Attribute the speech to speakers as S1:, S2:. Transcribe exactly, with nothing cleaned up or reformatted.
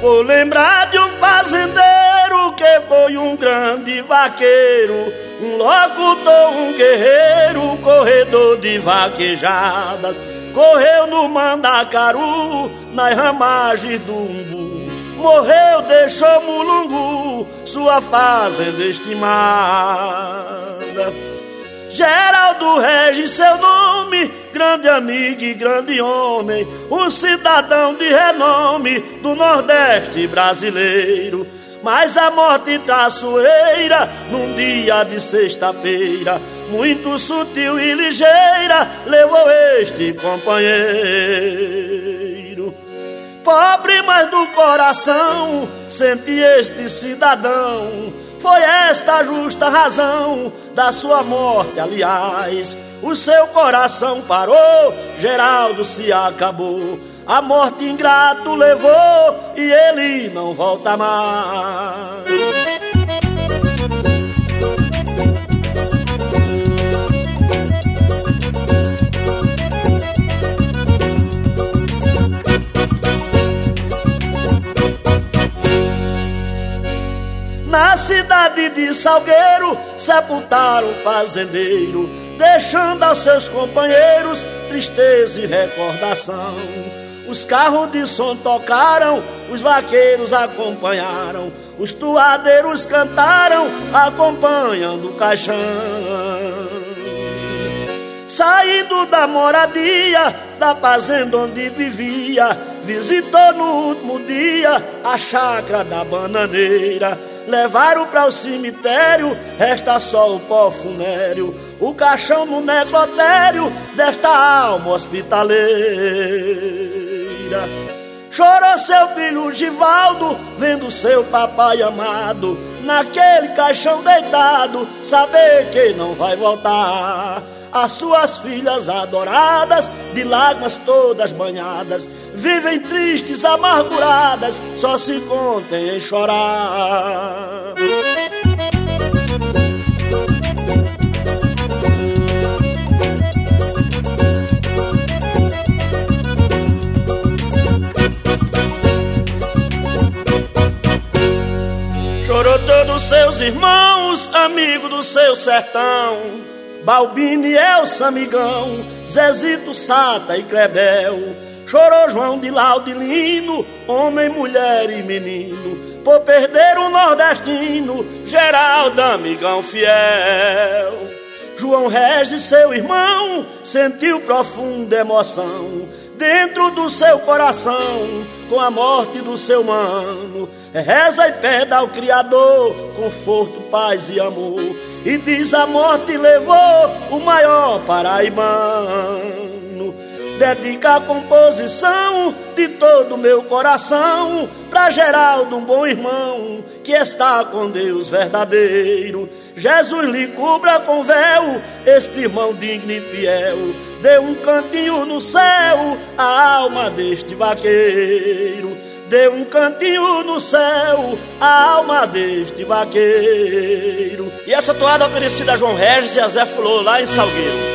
S1: Vou lembrar de um fazendeiro que foi um grande vaqueiro, um locutor, um guerreiro, corredor de vaquejadas. Correu no Mandacaru, nas ramagens do umbu. Morreu, deixou Mulungu, sua fazenda estimada. Geraldo Regis, seu nome, grande amigo e grande homem, um cidadão de renome do Nordeste brasileiro. Mas a morte traiçoeira, num dia de sexta-feira, muito sutil e ligeira, levou este companheiro. Pobre, mas do coração, sente este cidadão. Foi esta a justa razão da sua morte, aliás. O seu coração parou, Geraldo se acabou. A morte ingrato levou e ele não volta mais. Na cidade de Salgueiro, sepultaram o fazendeiro, deixando aos seus companheiros tristeza e recordação. Os carros de som tocaram, os vaqueiros acompanharam, os toadeiros cantaram, acompanhando o caixão. Saindo da moradia, da fazenda onde vivia, visitou no último dia a chácara da bananeira. Levaram para o cemitério, resta só o pó funéreo, o caixão no necrotério desta alma hospitaleira. Chorou seu filho Givaldo, vendo seu papai amado naquele caixão deitado, saber que não vai voltar. As suas filhas adoradas, de lágrimas todas banhadas, vivem tristes, amarguradas, só se contem em chorar. Chorou todos seus irmãos, amigo do seu sertão, Balbini, Elsa, Amigão, Zezito, Sata e Clebel. Chorou João de Laudilino, homem, mulher e menino, por perder um nordestino, Geraldo, amigão fiel. João Regis, seu irmão, sentiu profunda emoção dentro do seu coração com a morte do seu mano. Reza e pede ao Criador conforto, paz e amor, e diz: a morte levou o maior paraibano. Dedica a composição de todo o meu coração pra Geraldo, um bom irmão que está com Deus verdadeiro. Jesus lhe cubra com véu este irmão digno e fiel. Dê um cantinho no céu a alma deste vaqueiro. Dê um cantinho no céu a alma deste vaqueiro. E essa toada oferecida a João Regis e a Zé Fulô lá em Salgueiro.